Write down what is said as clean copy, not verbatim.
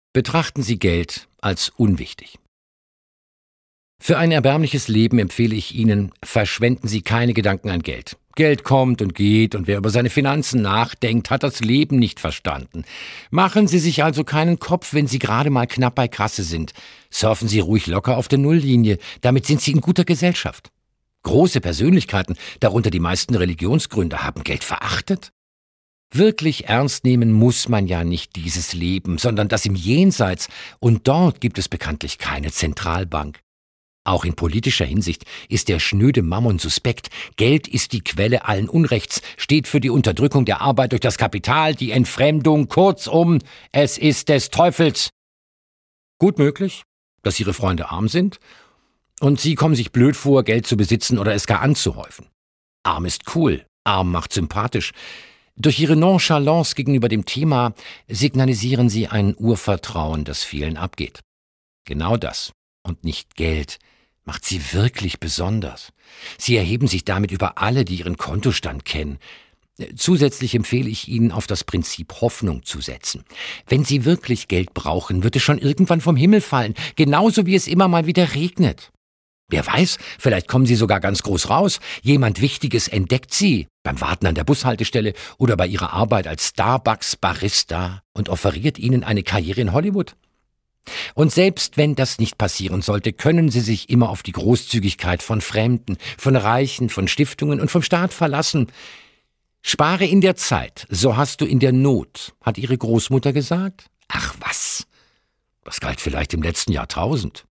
Betrachten Sie Geld als unwichtig. Für ein erbärmliches Leben empfehle ich Ihnen, verschwenden Sie keine Gedanken an Geld. Geld kommt und geht, und wer über seine Finanzen nachdenkt, hat das Leben nicht verstanden. Machen Sie sich also keinen Kopf, wenn Sie gerade mal knapp bei Kasse sind. Surfen Sie ruhig locker auf der Nulllinie, damit sind Sie in guter Gesellschaft. Große Persönlichkeiten, darunter die meisten Religionsgründer, haben Geld verachtet. Wirklich ernst nehmen muss man ja nicht dieses Leben, sondern das im Jenseits, und dort gibt es bekanntlich keine Zentralbank. Auch in politischer Hinsicht ist der schnöde Mammon suspekt. Geld ist die Quelle allen Unrechts, steht für die Unterdrückung der Arbeit durch das Kapital, die Entfremdung, kurzum, es ist des Teufels. Gut möglich, dass Ihre Freunde arm sind und Sie kommen sich blöd vor, Geld zu besitzen oder es gar anzuhäufen. Arm ist cool, arm macht sympathisch. Durch Ihre Nonchalance gegenüber dem Thema signalisieren Sie ein Urvertrauen, das vielen abgeht. Genau das und nicht Geld macht Sie wirklich besonders. Sie erheben sich damit über alle, die Ihren Kontostand kennen. Zusätzlich empfehle ich Ihnen, auf das Prinzip Hoffnung zu setzen. Wenn Sie wirklich Geld brauchen, wird es schon irgendwann vom Himmel fallen, genauso wie es immer mal wieder regnet. Wer weiß, vielleicht kommen Sie sogar ganz groß raus. Jemand Wichtiges entdeckt Sie beim Warten an der Bushaltestelle oder bei Ihrer Arbeit als Starbucks-Barista und offeriert Ihnen eine Karriere in Hollywood. Und selbst wenn das nicht passieren sollte, können Sie sich immer auf die Großzügigkeit von Fremden, von Reichen, von Stiftungen und vom Staat verlassen. Spare in der Zeit, so hast du in der Not, hat Ihre Großmutter gesagt. Ach was, das galt vielleicht im letzten Jahrtausend.